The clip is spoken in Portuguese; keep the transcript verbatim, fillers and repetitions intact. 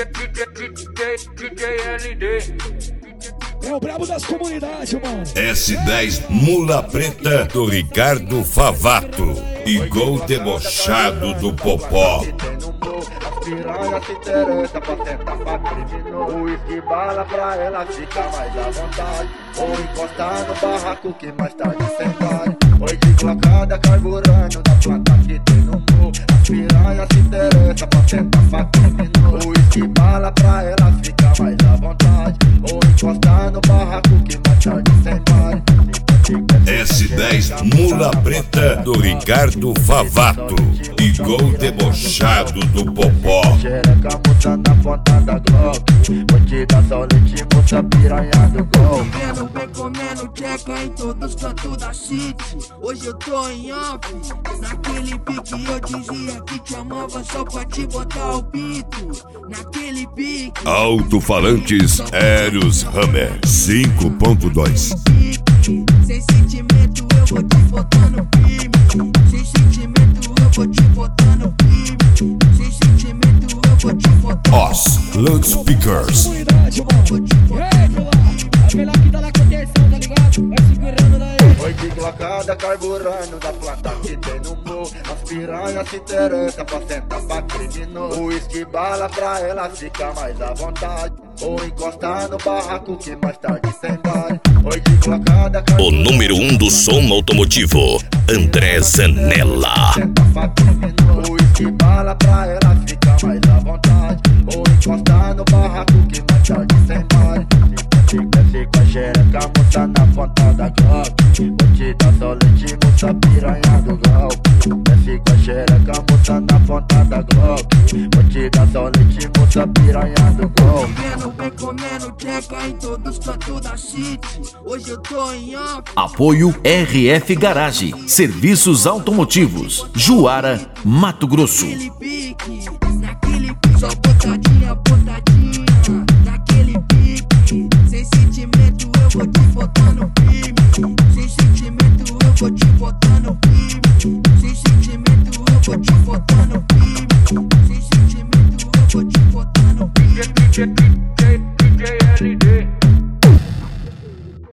L D. É o brabo das comunidades, mano. S dez Mula Preta do Ricardo Favato. E gol debochado do Popó. Piranha se interessa pra sentar pra criminoso. O uísque bala pra ela ficar mais à vontade. Ou encostar no barraco que mais tarde sentar. Oi de glocada carburando da planta que tem no morro. As piranha se interessa pra sentar pra criminoso. O uísque bala pra ela ficar mais à vontade. Ou encostar no barraco que mais tarde sentar. S dez Mula Preta do Ricardo Favato. E gol debochado do Popó. Xereca moça na ponta da Glock. Vou te dar só leite, moça piranha do gol. Comendo, vem comendo tcheca em todos os cantos da city. Hoje eu tô em off. Naquele pique eu dizia que te amava só pra te botar o pito. Naquele pique. Alto-falantes Eros Hammer cinco ponto dois. Sem sentimento eu vou te botar no firme. Sem sentimento eu vou te botar no firme. Sem sentimento eu vou te botar. Os Loudspeakers. Comunidade, mano. Ei, Vila, a melhor que tá na contenção, tá ligado? Vai segurando daí. Oi de glocada carburando da planta que tem no morro. As piranha se interessa pra sentar pra criminoso. O uísque bala pra ela ficar mais à vontade. Ou encostar no barraco que mais tarde sentar. Oi de glocada carburando. O número um do som automotivo, André Zanella. Senta pra criminoso. O uísque bala pra ela ficar mais à vontade. Ou encostar no barraco que mais tarde sentar. Desce com a xereca, moça na ponta da Glock. Vou te dar só leite, moça piranha do gol. Desce com a xereca, moça na ponta da Glock. Vou te dar só leite, moça piranha do gol. Comendo, vem comendo tcheca em todos os cantos da city. Hoje eu tô em off. Apoio R F Garage, Serviços Automotivos, Juara, Mato Grosso. Naquele pique, naquele pique. Só botadinha, botadinha. Naquele pique. Sem sentimento eu vou te botar no firme. Sem sentimento eu vou te botar no firme. Sem sentimento eu vou te botar no firme. Sem sentimento